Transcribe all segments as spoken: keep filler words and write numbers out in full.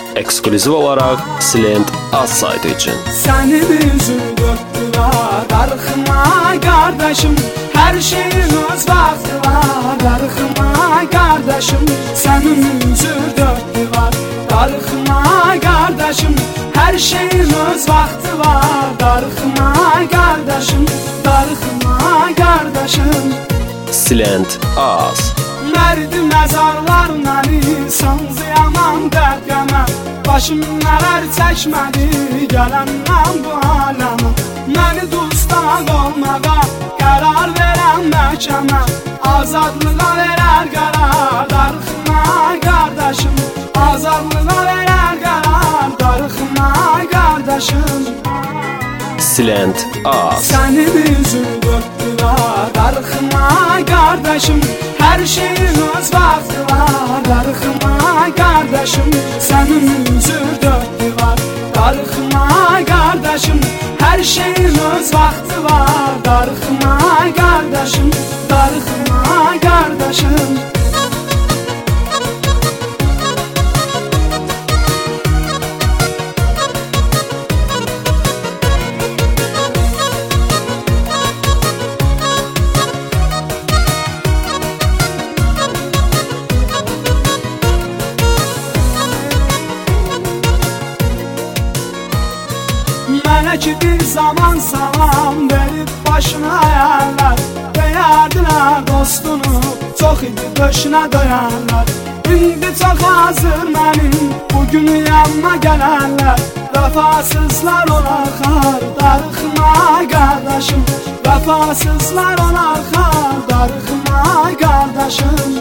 Eksklüziv olaraq Silent az saytı için. Sənin üzün döktülər darıxma qardaşım, hər şeyin öz vaxtı var. Darıxma qardaşım, sənin üzün döktülər darıxma qardaşım, hər şeyin öz vaxtı var. Darıxma qardaşım, darıxma qardaşım. Silent az. Mərdi məzarlarla insanız yaman dərqəmə, başım nələr çəkmədi gələndən bu aləmə. Məni dustaq olmağa qərar verən məhkəmə, azadlığa verər qərar. Darıxma qardaşım, azadlığa verər qərar. Darıxma qardaşım. Silent az. Sənin üzün döktülər darıxma qardaşım, hər şeyin öz vaxtı var. Darıxma qardaşım, sənin üzün döktülər darıxma qardaşım, hər şeyin öz vaxtı var. Darıxma qardaşım, darıxma qardaşım. Mənə ki bir zaman salam verib başına əyərlər, deyərdilər dostunu, çox idi döşünə döyərlər. İndi çox hazır mənim, bugünü yanına gələrlər. Vəfasızlar olar xar, darıxma qardaşım. Vəfasızlar olar xar, darıxma qardaşım.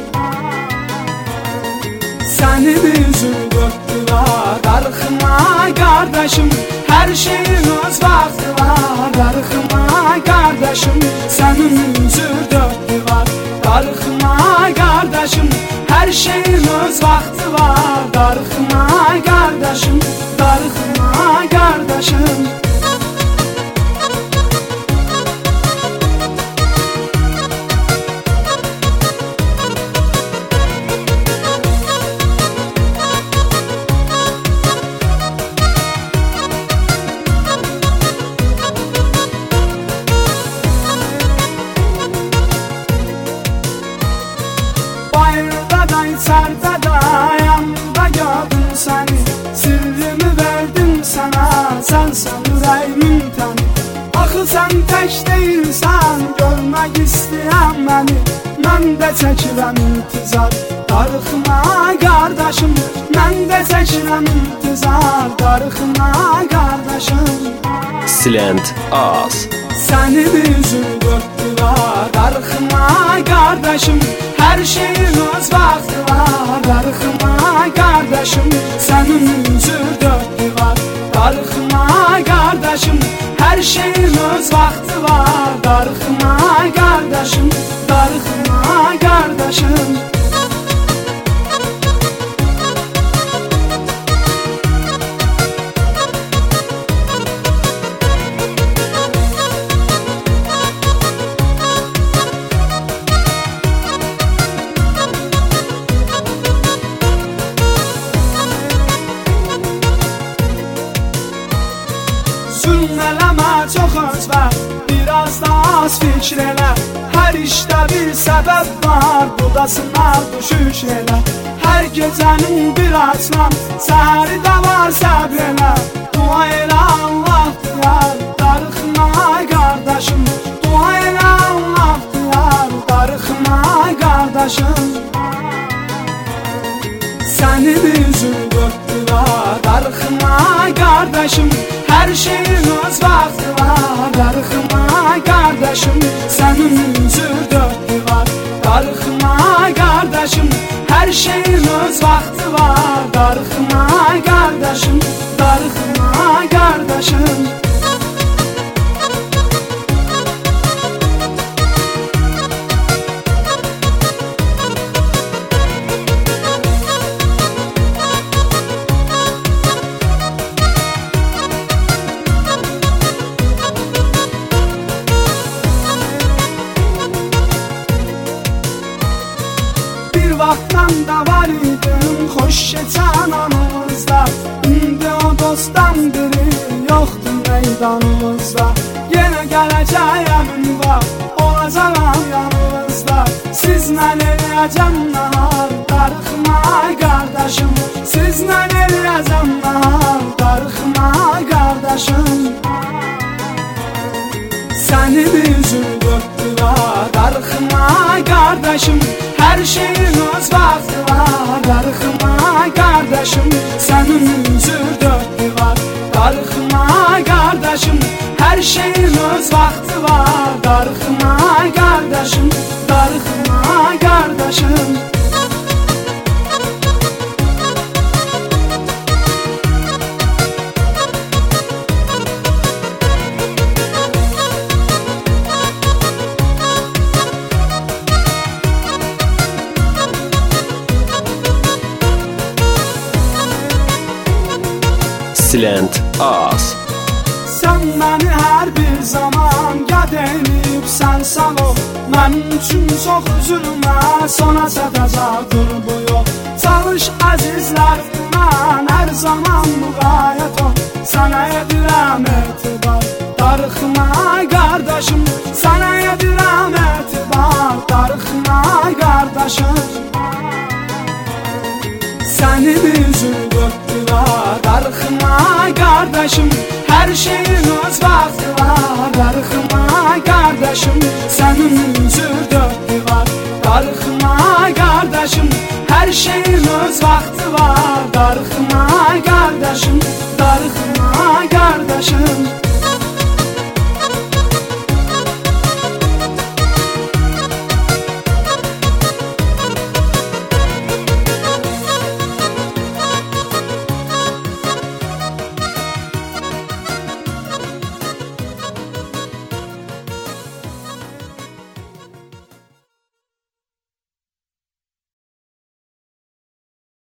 Sənin üzün döktülər darıxma qardaşım, hər şeyin öz vaxtı var. Darıxma qardaşım, sənin üzün döktülər darıxma qardaşım, hər şeyin öz vaxtı var. Darıxma qardaşım, darıxma qardaşım. İçərdə dayanında gördüm səni, sirrimi verdim sənə, sənsən ürəyimin təni. Axı sən tək deyilsən, görmək istəyən məni, mən də çəkirəm intizar. Darıxma qardaşım, mən də çəkirəm intizar. Darıxma qardaşım. Silent az. Sənin üzün döktülər darıxma qardaşım, hər şeyin öz vaxtı var. Darıxma qardaşım, sənin üzün döktülər darıxma qardaşım, hər şeyin öz vaxtı var. Darıxma qardaşım, darıxma qardaşım. Zülm eləmə, çox öz ver, biraz da az fikr elə. Hər işdə bir səbəb var, bu da sınav düşüş elə. Hər gecənin bir açmam, səhəri də var səbr elə. Dua elə Allah diyar, darıxma qardaşım. Dua elə Allah diyar, darıxma qardaşım. Sənin üzün döktülər darıxma qardaşım, hər şeyin öz vaxtı var. Darıxma qardaşım, sənin üzün döktülər darıxma qardaşım, hər şeyin öz vaxtı var. Darıxma qardaşım, darıxma qardaşım. vaxtdan da var idim, xoş keçən anımızda. meydanımızda. Yenə gələcəyəm var, olacağam yanınızda. Sizlə eləyəcəm nahar, darıxma qardaşım. Sizlə eləyəcəm nahar, darıxma qardaşım. Sənin üzün dörtdülər, darıxma qardaşım. Hər şeyin öz vaxtı var, darıxma qardaşım. Sənin üzün dörtdülər, darıxma qardaşım. Hər şeyin öz vaxtı var, darıxma qardaşım, darıxma qardaşım. Silent Az. Sən məni hər bir zaman yad eləyibsən sağ ol. Mənim üçün çox üzülmə, sona çatacaqdır bu yol. Çalış əzizlərim, mən hər zaman müğayət ol. Sənə edirəm etibar, darıxma qardaşım. Sənə edirəm etibar, darıxma qardaşım. Sənin üzün dörtdülər, darıxma qardaşım. Hər şeyin öz vaxtı var, darıxma qardaşım. Sənin üzün dörtdülər, darıxma qardaşım. Hər şeyin öz vaxtı var, darıxma qardaşım, darıxma qardaşım.